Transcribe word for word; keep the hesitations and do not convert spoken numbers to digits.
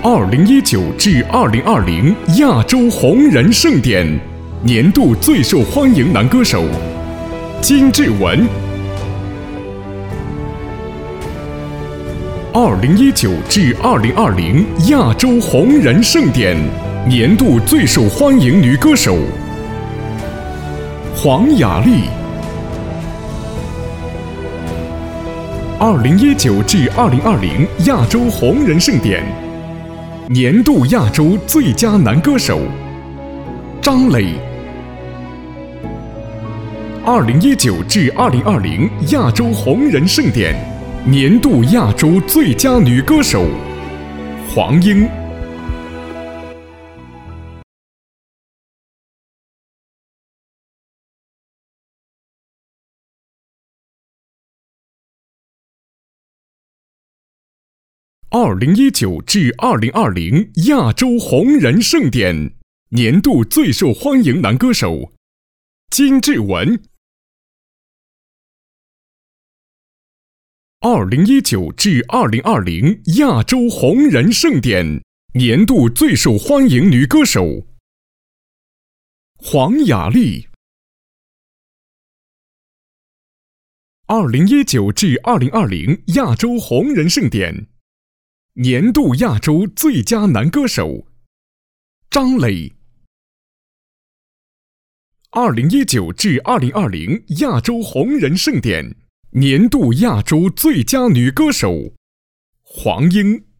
二零一九至二零二零亚洲红人盛典年度最受欢迎男歌手金志文。二零一九至二零二零亚洲红人盛典年度最受欢迎女歌手黄雅莉。二零一九至二零二零亚洲红人盛典年度亚洲最佳男歌手张磊。二零一九至二零二零亚洲红人盛典年度亚洲最佳女歌手黄英。二零一九至二零二零亚洲红人盛典年度最受欢迎男歌手金志文。二零一九至二零二零亚洲红人盛典年度最受欢迎女歌手黄雅莉。二零一九至二零二零亚洲红人盛典年度亚洲最佳男歌手张磊。二零一九至二零二零亚洲红人盛典年度亚洲最佳女歌手黄英。